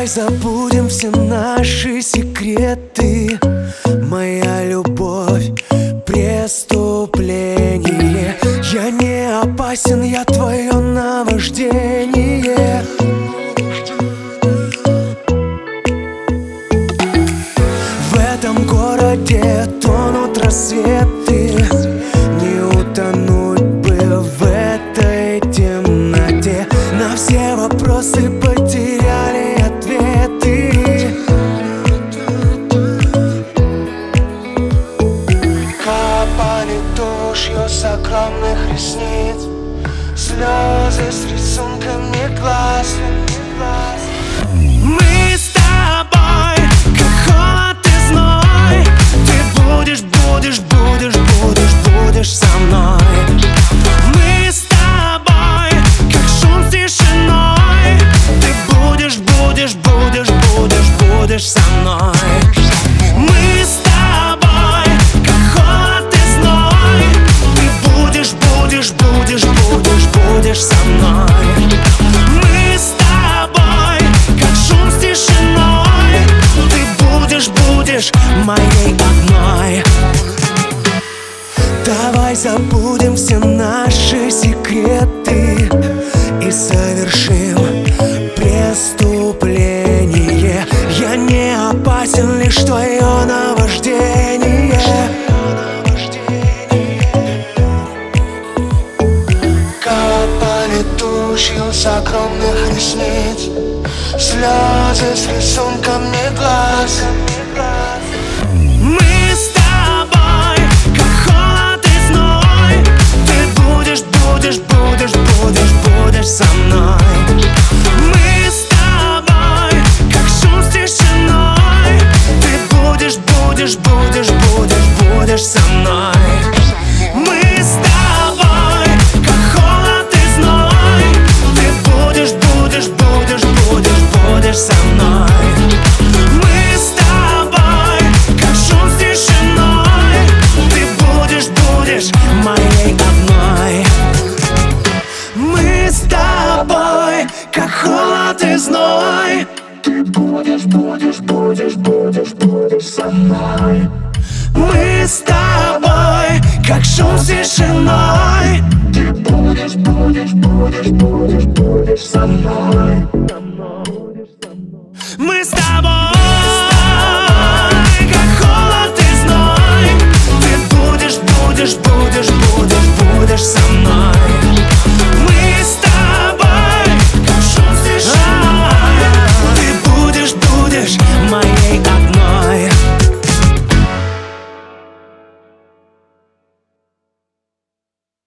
забудем все наши секреты. Моя любовь — преступление. Я не опасен, я твое наваждение. В этом городе тонут рассветы. Не утонуть бы в этой темноте. На все вопросы потеряли ответы. Капали тушью с огромных ресниц, слезы с рисунками глаз. Мы с тобой, как холод и зной. Ты будешь, будешь, будешь, будешь, будешь со мной. Мы с тобой, как шум с тишиной. Ты будешь, будешь, будешь, будешь, будешь со мной. Мы с тобой, как холод и зной. Ты будешь, будешь, будешь, будешь, будешь со мной. Мы с тобой, как шум с тишиной. Ты будешь, будешь моей одной. Давай забудем все наши секреты и совершим преступление. Я не опасен, лишь твое наваждение. Капали тушью с огромных ресниц, слезы с рисунками глаз. Мы с тобой, как холод и зной. Ты будешь, будешь, будешь, будешь, будешь со мной. Мы с тобой, как шум с тишиной. Ты будешь, будешь, будешь, будешь, будешь со мной. Мы с тобой, как холод и зной. Ты будешь, будешь, будешь, будешь, будешь со мной. Мы с тобой, как шум с тишиной. Ты будешь, будешь моей одной. Мы с тобой, как холод и зной. Ты будешь, будешь, будешь, будешь, будешь со мной. Мы с тобой, как шум с тишиной. Ты будешь, будешь, будешь, будешь, будешь со мной. Мы с тобой.